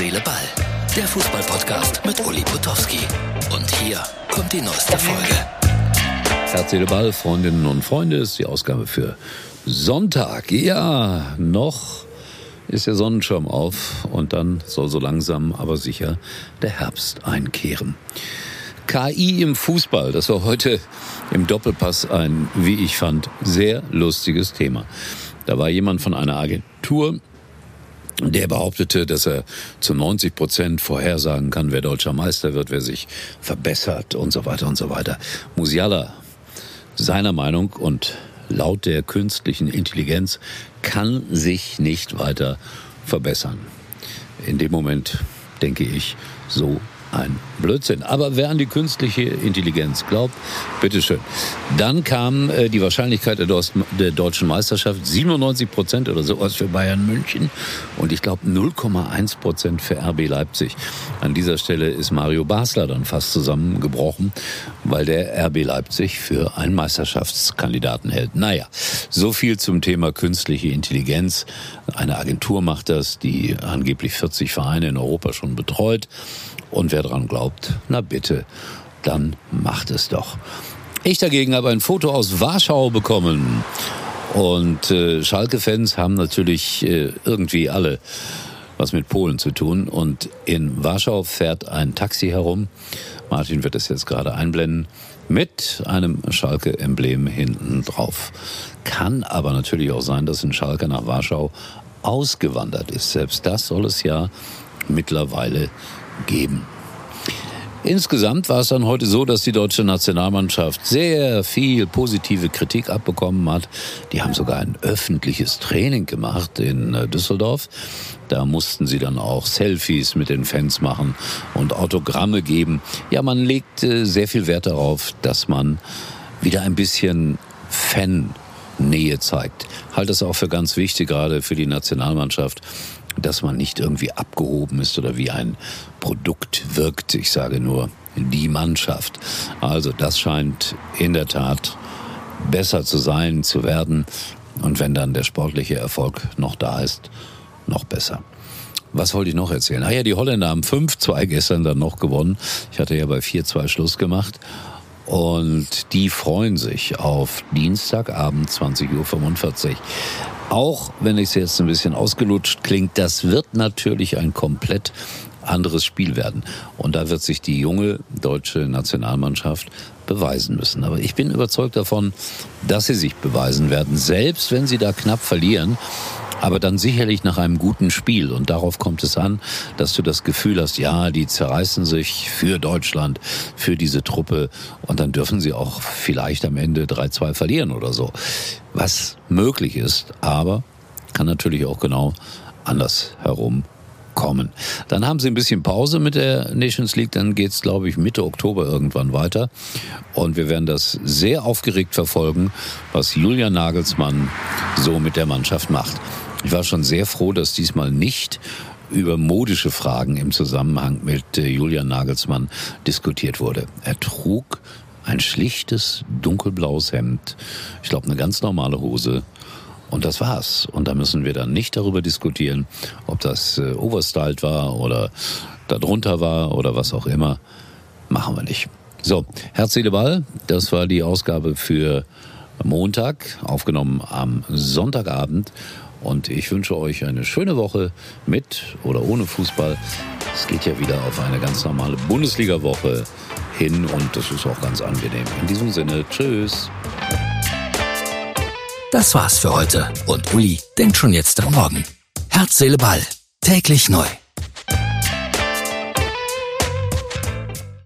Seele, Ball. Der Fußball-Podcast mit Uli Potowski. Und hier kommt die neueste Folge. Herz, Seele, Ball, Freundinnen und Freunde, ist die Ausgabe für Sonntag. Ja, noch ist der Sonnenschirm auf und dann soll so langsam, aber sicher der Herbst einkehren. KI im Fußball, das war heute im Doppelpass ein, wie ich fand, sehr lustiges Thema. Da war jemand von einer Agentur, der behauptete, dass er zu 90% vorhersagen kann, wer deutscher Meister wird, wer sich verbessert und so weiter und so weiter. Musiala, seiner Meinung und laut der künstlichen Intelligenz, kann sich nicht weiter verbessern. In dem Moment denke ich, so ein Blödsinn. Aber wer an die künstliche Intelligenz glaubt, bitteschön. Dann kam die Wahrscheinlichkeit der deutschen Meisterschaft 97% oder sowas für Bayern München und ich glaube 0,1% für RB Leipzig. An dieser Stelle ist Mario Basler dann fast zusammengebrochen, weil der RB Leipzig für einen Meisterschaftskandidaten hält. Naja, so viel zum Thema künstliche Intelligenz. Eine Agentur macht das, die angeblich 40 Vereine in Europa schon betreut. Und wer dran glaubt, na bitte, dann macht es doch. Ich dagegen habe ein Foto aus Warschau bekommen. Und Schalke-Fans haben natürlich irgendwie alle was mit Polen zu tun. Und in Warschau fährt ein Taxi herum. Martin wird es jetzt gerade einblenden. Mit einem Schalke-Emblem hinten drauf. Kann aber natürlich auch sein, dass ein Schalke nach Warschau ausgewandert ist. Selbst das soll es ja mittlerweile geben. Insgesamt war es dann heute so, dass die deutsche Nationalmannschaft sehr viel positive Kritik abbekommen hat. Die haben sogar ein öffentliches Training gemacht in Düsseldorf. Da mussten sie dann auch Selfies mit den Fans machen und Autogramme geben. Ja, man legt sehr viel Wert darauf, dass man wieder ein bisschen Fan-Nähe zeigt. Halte es auch für ganz wichtig, gerade für die Nationalmannschaft, dass man nicht irgendwie abgehoben ist oder wie ein Produkt wirkt. Ich sage nur, die Mannschaft. Also das scheint in der Tat besser zu sein, zu werden. Und wenn dann der sportliche Erfolg noch da ist, noch besser. Was wollte ich noch erzählen? Ja, die Holländer haben 5-2 gestern dann noch gewonnen. Ich hatte ja bei 4-2 Schluss gemacht. Und die freuen sich auf Dienstagabend 20:45 Uhr. Auch wenn es jetzt ein bisschen ausgelutscht klingt, das wird natürlich ein komplett anderes Spiel werden. Und da wird sich die junge deutsche Nationalmannschaft beweisen müssen. Aber ich bin überzeugt davon, dass sie sich beweisen werden, selbst wenn sie da knapp verlieren. Aber dann sicherlich nach einem guten Spiel. Und darauf kommt es an, dass du das Gefühl hast, ja, die zerreißen sich für Deutschland, für diese Truppe. Und dann dürfen sie auch vielleicht am Ende 3-2 verlieren oder so. Was möglich ist, aber kann natürlich auch genau andersherum kommen. Dann haben sie ein bisschen Pause mit der Nations League. Dann geht's, glaube ich, Mitte Oktober irgendwann weiter. Und wir werden das sehr aufgeregt verfolgen, was Julian Nagelsmann so mit der Mannschaft macht. Ich war schon sehr froh, dass diesmal nicht über modische Fragen im Zusammenhang mit Julian Nagelsmann diskutiert wurde. Er trug ein schlichtes, dunkelblaues Hemd, ich glaube eine ganz normale Hose und das war's. Und da müssen wir dann nicht darüber diskutieren, ob das overstyled war oder darunter war oder was auch immer. Machen wir nicht. So, Herz, Seele, Ball, das war die Ausgabe für Montag, aufgenommen am Sonntagabend. Und ich wünsche euch eine schöne Woche mit oder ohne Fußball. Es geht ja wieder auf eine ganz normale Bundesliga-Woche hin und das ist auch ganz angenehm. In diesem Sinne, tschüss. Das war's für heute und Uli denkt schon jetzt am Morgen. Herz, Seele, Ball. Täglich neu.